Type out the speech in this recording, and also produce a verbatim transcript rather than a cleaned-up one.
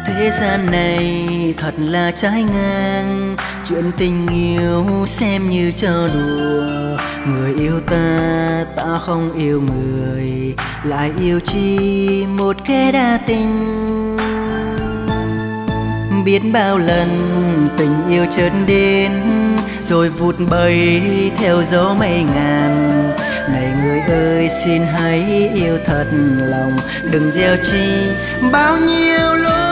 Thế gian này thật là trái ngang, chuyện tình yêu xem như trò đùa. Người yêu ta, ta không yêu người, lại yêu chi một kẻ đa tình. Biết bao lần tình yêu chợt đến, rồi vụt bay theo gió mây ngàn. Này người ơi xin hãy yêu thật lòng, đừng gieo chi bao nhiêu lối